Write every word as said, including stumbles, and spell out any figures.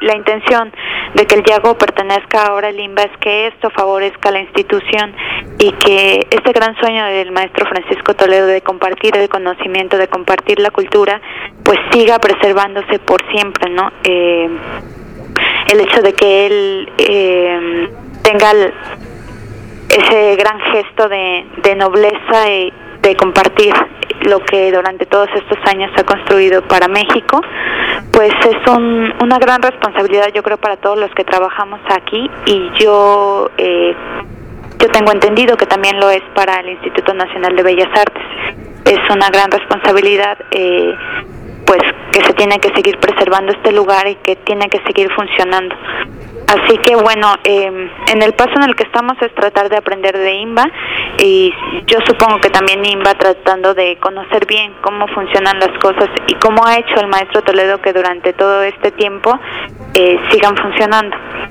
la intención de que el Yago pertenezca ahora al INBA es que esto favorezca a la institución y que este gran sueño del maestro Francisco Toledo de compartir el conocimiento, de compartir la cultura, pues siga preservándose por siempre, ¿no? Eh, el hecho de que él eh, tenga el, ese gran gesto de, de nobleza y de compartir lo que durante todos estos años se ha construido para México, pues es un, una gran responsabilidad, yo creo, para todos los que trabajamos aquí, y yo eh, yo tengo entendido que también lo es para el Instituto Nacional de Bellas Artes. Es una gran responsabilidad, eh, pues que se tiene que seguir preservando este lugar y que tiene que seguir funcionando. Así que bueno, eh, en el paso en el que estamos es tratar de aprender de INBA, y yo supongo que también INBA tratando de conocer bien cómo funcionan las cosas y cómo ha hecho el maestro Toledo que durante todo este tiempo eh, sigan funcionando.